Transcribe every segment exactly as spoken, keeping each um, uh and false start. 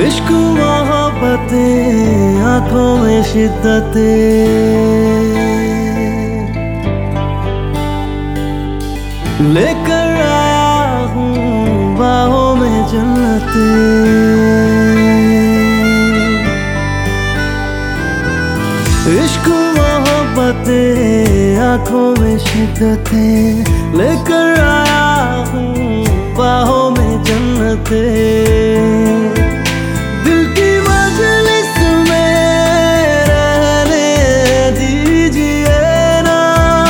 इश्क मोहब्बतें आंखों में शिद्दतें लेकर आया हूँ बाहों में जन्नतें। इश्क मोहब्बतें आंखों में शिद्दतें लेकर आया हूँ बाहों में जन्नतें। दिल की मजलिस में रहने दीजिए ना,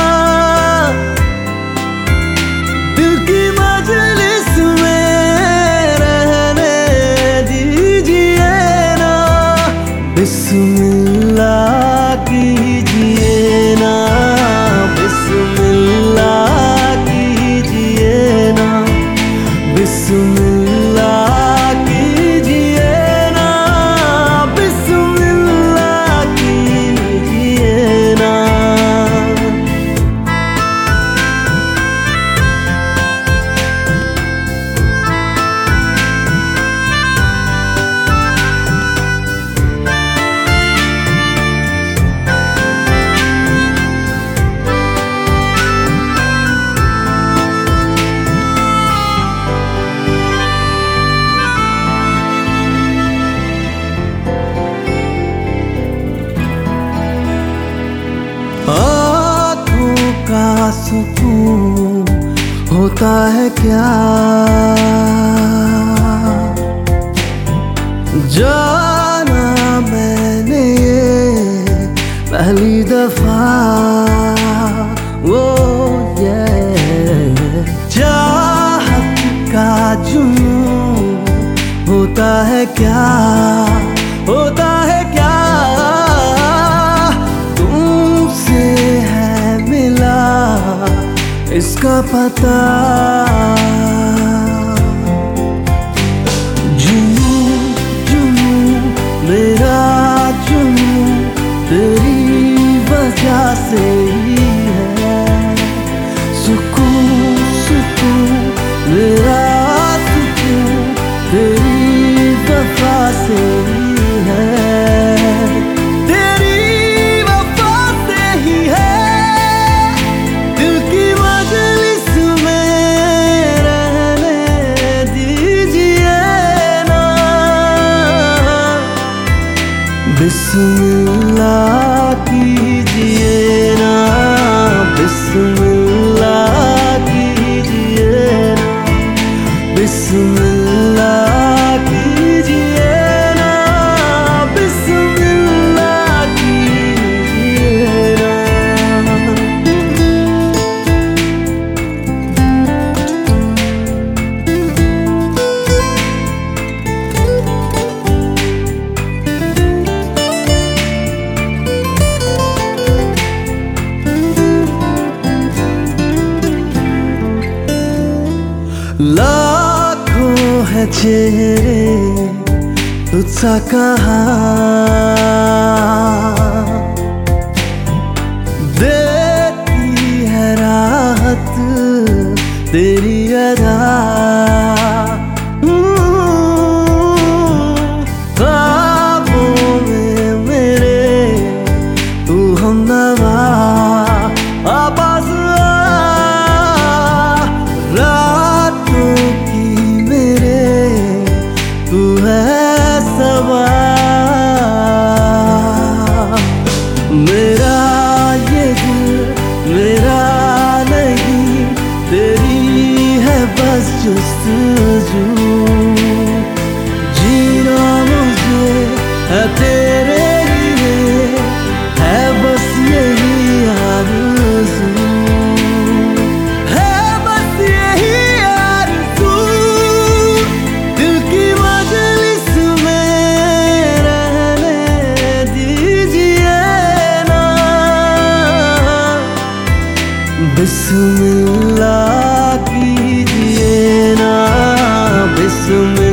दिल की मजलिस में रहने दीजिए ना। बिस्मिल्लाह कीजिए ना, बिस्मिल्लाह कीजिए ना, बिस्मिल्लाह कीजिए ना, बिस्मिल्लाह कीजिए ना। आँखों का सुकून होता है क्या, जाना मैंने ये पहली दफा। वो ये चाहत का जुनून होता है क्या, होता है क्या। तुमसे है मिला इसका पता। जुनून जुनून मेरा जुनून तेरी वजह से ही है। सुकून सुकून मेरा सुकून तेरी वफा से ही है, तेरी वफा से ही है। दिल की मजलिस में रहने दीजिए ना, बिस्मिल्लाह कीजिए ना, बिस्मिल्लाह कीजिए ना, बिस्मिल्लाह कीजिए ना, बिस्मिल्लाह कीजिए ना। लाखों है चेहरे तुझसा कहाँ, देती है राहत तेरी अदा। ख्वाबों में मेरे तू हमनवा आवाज़ तू है सवा। मेरा ये दिल मेरा नहीं तेरी है बस जुस्तजू। जीना मुझे है तेरे लिए है बस यही आरज़ू, है बस यही आरज़ू। दिल की मजलिस में रहने दीजिए ना, बिस्मिल्लाह कीजिए ना, बिस्मिल्लाह